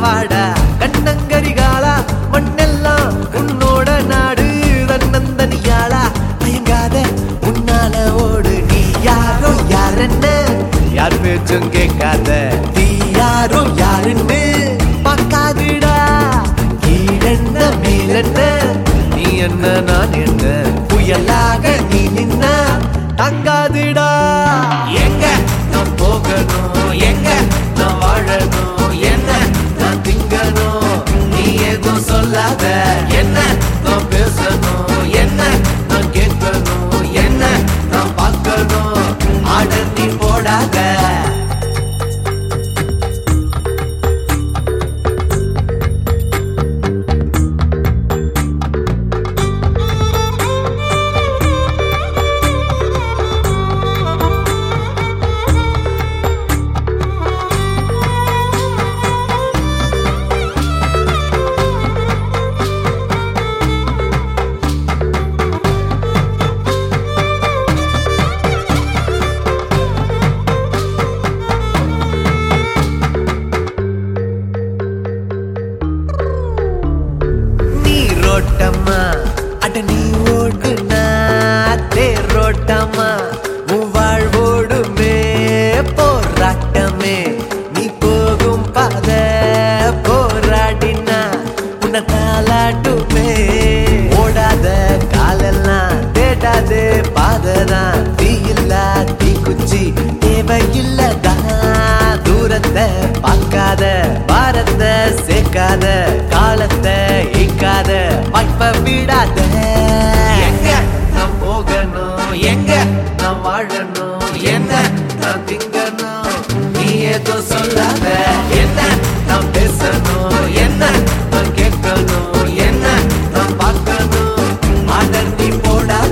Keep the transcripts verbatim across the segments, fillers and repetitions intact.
வாடா கண்ணங்கரிகாலா மண்ணெல்லாம் உன்னோட நாடு தன்னந்தனியாளா மயங்காத உன்னால ஓடு நீ யாரோ யாருன்னு யார் பேச்சும் கேட்காத நீ யாரோ யாருன்னு பார்க்காதுடா கீழென்ன மேலென்ன நீ என்ன நான் என்ன புயலாக நீ நின்னா தங்காதுடா எங்க நான் போகணும் எங்க நான் வாழணும் என்ன நான் திங்கணும் நீ எதுவும் சொல்லாத என்ன நான் பேசணும் என்ன நான் கேட்கணும் என்ன நான் பார்க்கணும் ஆர்டர் நீ போடாத ரோட்டம்மா அட நீ ஓடுனா தேரோட்டம்மா உன் வாழ்வோடுமே போராட்டமே நீ போகும் பாத போராடினா உன்னை தாளாட்டுமே ஓடாத காலெல்லாம் தேடாதே பாததான் தீ இல்ல தீ குச்சி தேவையில்லதான் தூரத்தை பார்க்காத பாரத்தை சேர்க்காத காலத்தை ஈக்காத வாய்ப்ப விடாத எங்க நான் போகணும் எங்க நான் வாழணும் என்ன நான் திங்கணும் நீ ஏதோ சொல்லாத என்ன நான் பேசணும் என்ன நான் கேட்கணும் என்ன நான் பார்க்கணும் ஆர்டர் நீ போடாத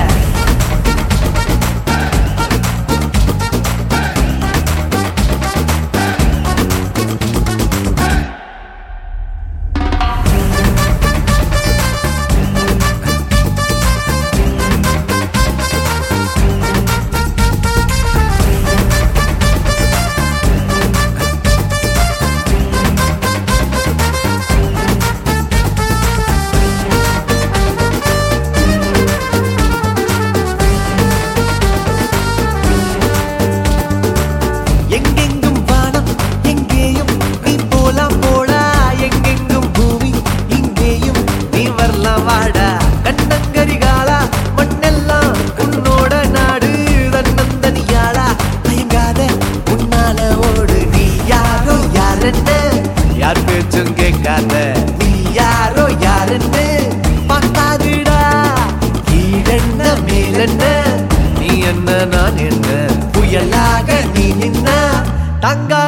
எங்கெங்கும் வானம் எங்கேயும் நீ போலாம் போடா எங்கெங்கும் பூமி இங்கேயும் நீ வரலாம் வாடா கண்ணங்கரிகாலா மண்ணெல்லாம் உன்னோட நாடு தன்னந்தனியாளா மயங்காத உன்னால ஓடு நீ யாரோ யாருன்னு யார் பேச்சும் கேட்காத நீ யாரோ யாருன்னு பார்க்காதுடா கீழென்ன மேலென்ன நீ என்ன நான் என்ன புயலாக நீ நின்னா தங்க